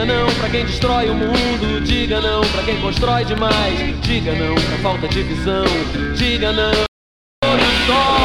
Diga não pra quem destrói o mundo. Diga não pra quem constrói demais. Diga não pra falta de visão. Diga não.